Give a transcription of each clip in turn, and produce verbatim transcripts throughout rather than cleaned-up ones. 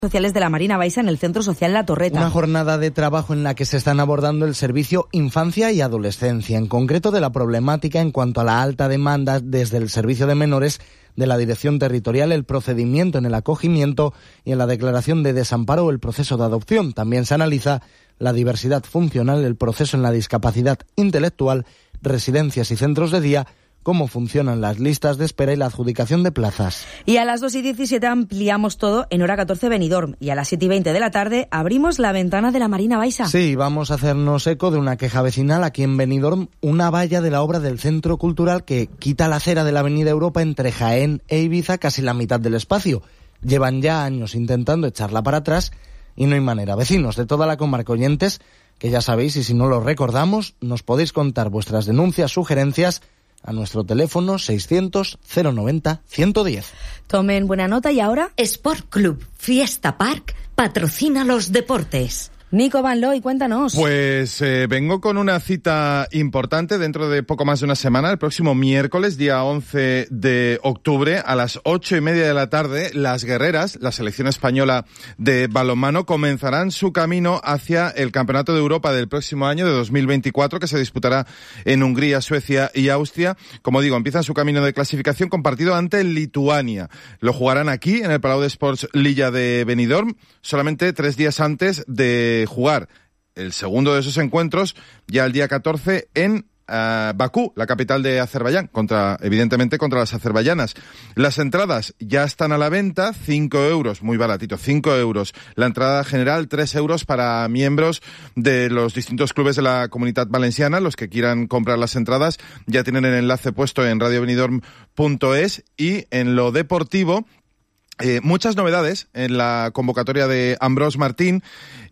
sociales de la Marina Baixa en el Centro Social La Torreta. Una jornada de trabajo en la que se están abordando el servicio infancia y adolescencia, en concreto de la problemática en cuanto a la alta demanda desde el servicio de menores de la Dirección Territorial, el procedimiento en el acogimiento y en la declaración de desamparo o el proceso de adopción. También se analiza la diversidad funcional, el proceso en la discapacidad intelectual, residencias y centros de día, cómo funcionan las listas de espera y la adjudicación de plazas. Y a las dos y diecisiete ampliamos todo en hora catorce Benidorm y a las siete y veinte de la tarde abrimos la ventana de la Marina Baixa. Sí, vamos a hacernos eco de una queja vecinal aquí en Benidorm, una valla de la obra del Centro Cultural que quita la acera de la Avenida Europa entre Jaén e Ibiza, casi la mitad del espacio. Llevan ya años intentando echarla para atrás y no hay manera. Vecinos de toda la comarca, oyentes, que ya sabéis, y si no lo recordamos, nos podéis contar vuestras denuncias, sugerencias a nuestro teléfono seiscientos cero noventa ciento diez. Tomen buena nota y ahora Sport Club Fiesta Park patrocina los deportes. Nico Van Looy, cuéntanos. Pues eh, vengo con una cita importante dentro de poco más de una semana, el próximo miércoles, día once de octubre, a las ocho y media de la tarde, las guerreras, la selección española de balonmano, comenzarán su camino hacia el Campeonato de Europa del próximo año, de dos mil veinticuatro, que se disputará en Hungría, Suecia y Austria. Como digo, empiezan su camino de clasificación con partido ante Lituania. Lo jugarán aquí, en el Palau de Sports Lilla de Benidorm, solamente tres días antes de jugar el segundo de esos encuentros, ya el día catorce, en uh, Bakú, la capital de Azerbaiyán, contra, evidentemente contra las azerbaiyanas. Las entradas ya están a la venta, cinco euros, muy baratito, cinco euros. La entrada general, tres euros para miembros de los distintos clubes de la Comunitat Valenciana. Los que quieran comprar las entradas ya tienen el enlace puesto en radio benidorm punto es. Y en lo deportivo, eh, muchas novedades en la convocatoria de Ambrós Martín.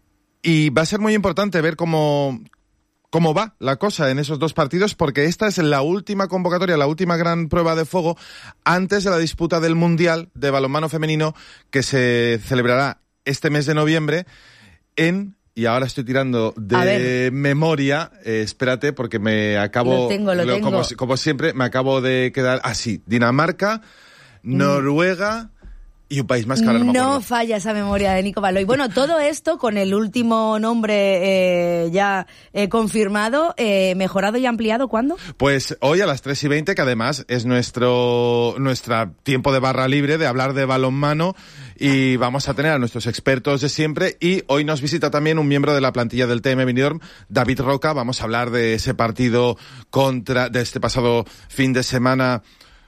Y va a ser muy importante ver cómo, cómo va la cosa en esos dos partidos, porque esta es la última convocatoria, la última gran prueba de fuego antes de la disputa del Mundial de balonmano femenino que se celebrará este mes de noviembre en... Y ahora estoy tirando de memoria, eh, espérate, porque me acabo... Lo tengo, lo lo, tengo. Como, como siempre, me acabo de quedar así. Dinamarca, Noruega... Y un país más que ahora no me acuerdo. No falla esa memoria de Nico Van Looy. Bueno, todo esto con el último nombre eh, ya eh, confirmado, eh, mejorado y ampliado, ¿cuándo? Pues hoy a las tres y veinte, que además es nuestro nuestra tiempo de barra libre de hablar de balonmano, y vamos a tener a nuestros expertos de siempre, y hoy nos visita también un miembro de la plantilla del T M Benidorm, David Roca. Vamos a hablar de ese partido contra, de este pasado fin de semana,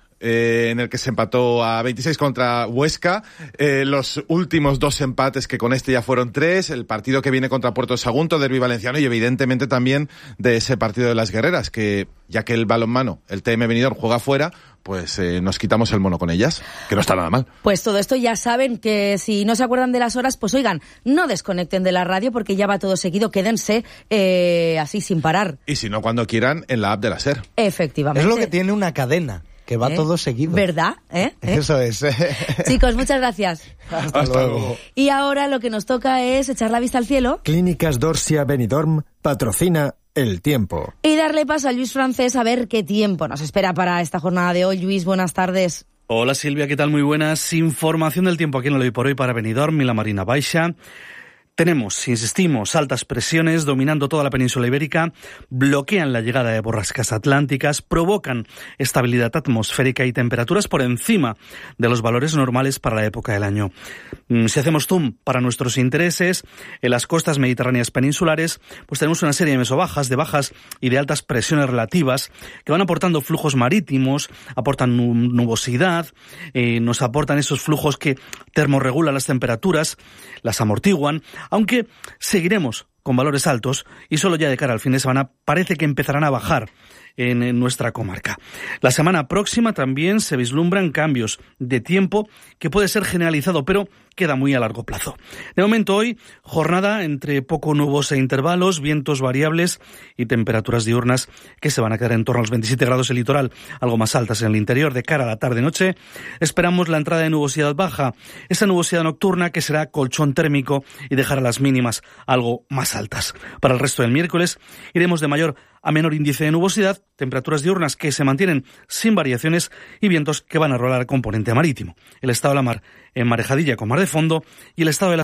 Eh, en el que se empató a veintiséis contra Huesca, eh, los últimos dos empates, que con este ya fueron tres, el partido que viene contra Puerto Sagunto, derbi valenciano, y evidentemente también de ese partido de las guerreras, que ya que el balonmano, el T M Benidorm, juega fuera, pues eh, nos quitamos el mono con ellas, que no está nada mal. Pues todo esto ya saben, que si no se acuerdan de las horas, pues oigan, no desconecten de la radio porque ya va todo seguido, quédense eh, así sin parar. Y si no, cuando quieran, en la app de la SER. Efectivamente. Es lo que tiene una cadena, que va ¿Eh? todo seguido. ¿Verdad? ¿Eh? ¿Eh? Eso es. Chicos, muchas gracias. Hasta, Hasta luego. luego. Y ahora lo que nos toca es echar la vista al cielo. Clínicas Dorsia Benidorm patrocina el tiempo. Y darle paso a Lluís Francés a ver qué tiempo nos espera para esta jornada de hoy. Lluís, buenas tardes. Hola Silvia, ¿qué tal? Muy buenas. Información del tiempo aquí en el Hoy por Hoy para Benidorm y la Marina Baixa. Tenemos, insistimos, altas presiones dominando toda la península ibérica, bloquean la llegada de borrascas atlánticas, provocan estabilidad atmosférica y temperaturas por encima de los valores normales para la época del año. Si hacemos zoom para nuestros intereses, en las costas mediterráneas peninsulares, pues tenemos una serie de mesobajas, de bajas y de altas presiones relativas que van aportando flujos marítimos, aportan nubosidad, eh, nos aportan esos flujos que termorregulan las temperaturas, las amortiguan, aunque seguiremos con valores altos y solo ya de cara al fin de semana parece que empezarán a bajar en, en nuestra comarca. La semana próxima también se vislumbran cambios de tiempo que puede ser generalizado, pero queda muy a largo plazo. De momento hoy, jornada entre poco nubosa e intervalos, vientos variables y temperaturas diurnas que se van a quedar en torno a los veintisiete grados en el litoral, algo más altas en el interior. De cara a la tarde-noche esperamos la entrada de nubosidad baja, esa nubosidad nocturna que será colchón térmico y dejará las mínimas algo más altas. Para el resto del miércoles iremos de mayor a menor índice de nubosidad, temperaturas diurnas que se mantienen sin variaciones y vientos que van a rolar al componente marítimo. El estado de la mar en marejadilla con mar de fondo y el estado de la